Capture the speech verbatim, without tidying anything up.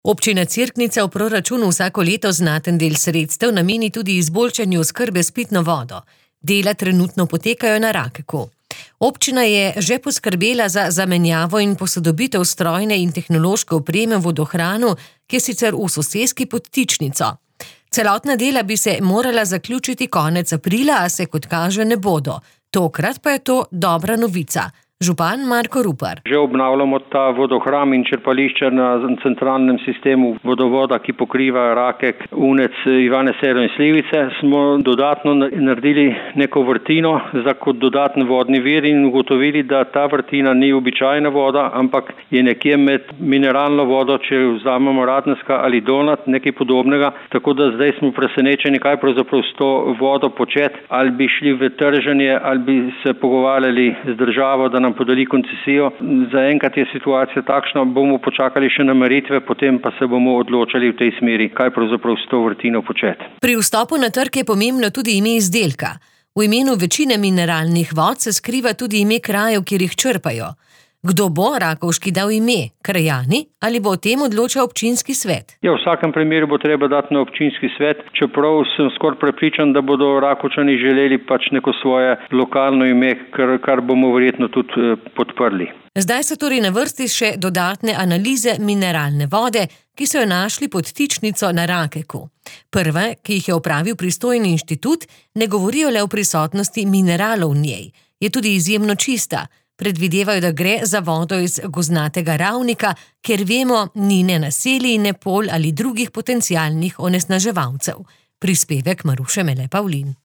Občina Cerknica v proračunu vsako leto znaten del sredstev nameni tudi izboljšanju oskrbe s pitno vodo. Dela trenutno potekajo na Rakeku. Občina je že poskrbela za zamenjavo in posodobitev strojne in tehnološke opreme v vodohranu, ki je sicer v soseski pod Tičnico. Celotna dela bi se morala zaključiti konec aprila, a se kot kaže ne bodo. Tokrat pa je to dobra novica. Župan Marko Rupar. Že obnavljamo ta vodohram in črpališče na centralnem sistemu vodovoda, ki pokriva Rakek, Unec, Ivane Selo in Slivice. Smo dodatno naredili neko vrtino za kot dodatni vodni vir in ugotovili, da ta vrtina ni običajna voda, ampak je nekje med mineralno vodo, če vzamemo Radenska ali Donat, nekaj podobnega. Tako da zdaj smo presenečeni, kaj pravzaprav s to vodo početi, ali bi šli v trženje, ali bi se pogovarjali z državo, da nam podali koncesijo. Zaenkrat je situacija takšna, bomo počakali še na meritve, potem pa se bomo odločali v tej smeri, kaj pravzaprav s to vrtino početi. Pri vstopu na trg je pomembno tudi ime izdelka. V imenu večine mineralnih vod se skriva tudi ime krajev, kjer jih črpajo. Kdo bo Rakovški dal ime? Krajani ali bo o tem odločal občinski svet? Ja, v vsakem primeru bo treba dati na občinski svet, čeprav sem skoraj prepričan, da bodo Rakovčani želeli pač neko svoje lokalno ime, kar, kar bomo verjetno tudi eh, podprli. Zdaj so torej na vrsti še dodatne analize mineralne vode, ki so jo našli pod Tičnico na Rakeku. Prve, ki jih je opravil pristojni inštitut, ne govorijo le o prisotnosti mineralov v njej. Je tudi izjemno čista. Predvidevajo, da gre za vodo iz gozdnatega Ravnika, ker vemo, ni ne naselij, ne polj ali drugih potencialnih onesnaževalcev. Prispevek Maruše Mele Pavlin.